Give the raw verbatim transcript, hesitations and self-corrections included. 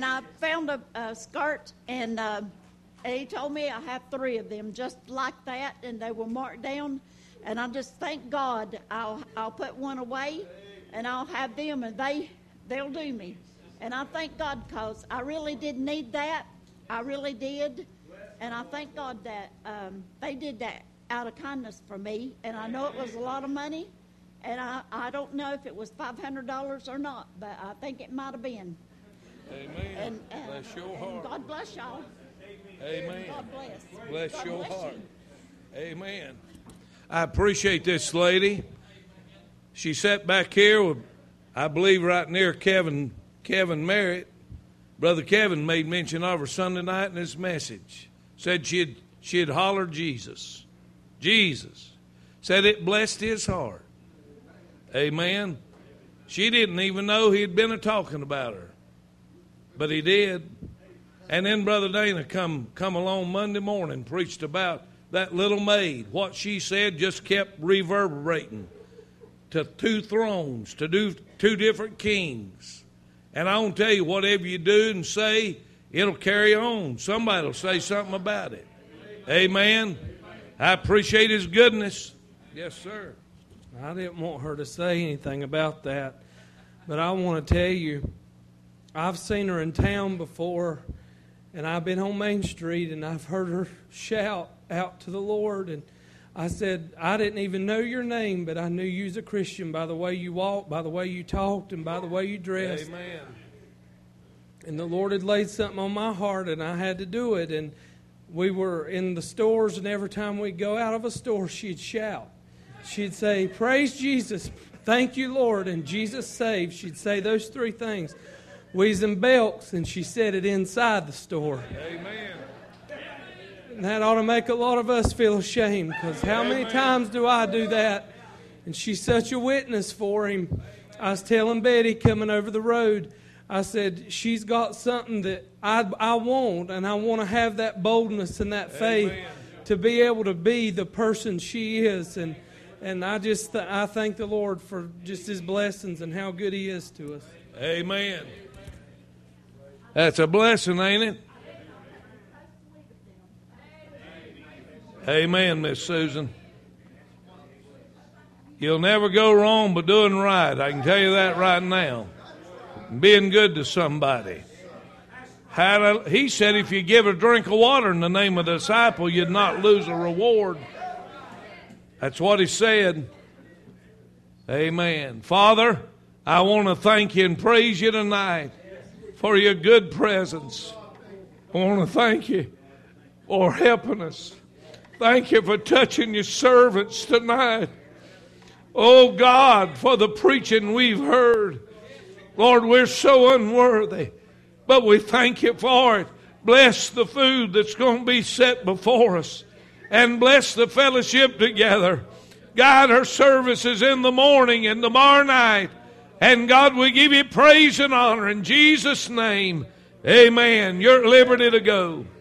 and I found a, a skirt, and uh, he told me I have three of them just like that, and they were marked down. And I just thank God I'll I'll put one away, and I'll have them, and they they'll do me. And I thank God because I really did need that. I really did, and I thank God that um, they did that out of kindness for me. And I know it was a lot of money, and I, I don't know if it was five hundred dollars or not, but I think it might have been. Amen. And, uh, bless your heart. And God bless y'all. Amen. God bless. Bless God your bless heart. you. Amen. I appreciate this lady. She sat back here with, I believe, right near Kevin Kevin Merritt. Brother Kevin made mention of her Sunday night in his message. Said she had, she had hollered Jesus. Jesus. Said it blessed his heart. Amen. She didn't even know he'd been a-talking about her. But he did. And then Brother Dana come, come along Monday morning, preached about that little maid. What she said just kept reverberating to two thrones, to do two different kings. And I want to tell you, whatever you do and say, it'll carry on. Somebody will say something about it. Amen. I appreciate his goodness. Yes, sir. I didn't want her to say anything about that, but I want to tell you, I've seen her in town before, and I've been on Main Street, and I've heard her shout out to the Lord, and I said, I didn't even know your name, but I knew you was a Christian by the way you walked, by the way you talked, and by the way you dressed. Amen. And the Lord had laid something on my heart, and I had to do it. And we were in the stores, and every time we'd go out of a store, she'd shout. She'd say, praise Jesus, thank you, Lord, and Jesus saved. She'd say those three things. We was in Belks, and she said it inside the store. Amen. And that ought to make a lot of us feel ashamed, because how many times do I do that? And she's such a witness for him. I was telling Betty coming over the road, I said, she's got something that I, I want, and I want to have that boldness and that faith Amen. To be able to be the person she is. And and I just th- I thank the Lord for just his blessings and how good he is to us. Amen. That's a blessing, ain't it? Amen, Miss Susan. You'll never go wrong by doing right. I can tell you that right now. Being good to somebody. He said if you give a drink of water in the name of the disciple, you'd not lose a reward. That's what he said. Amen. Father, I want to thank you and praise you tonight for your good presence. I want to thank you for helping us. Thank you for touching your servants tonight. Oh God, for the preaching we've heard. Lord, we're so unworthy, but we thank you for it. Bless the food that's going to be set before us, and bless the fellowship together. Guide our services in the morning and tomorrow night. And God, we give you praise and honor in Jesus' name. Amen. You're at liberty to go.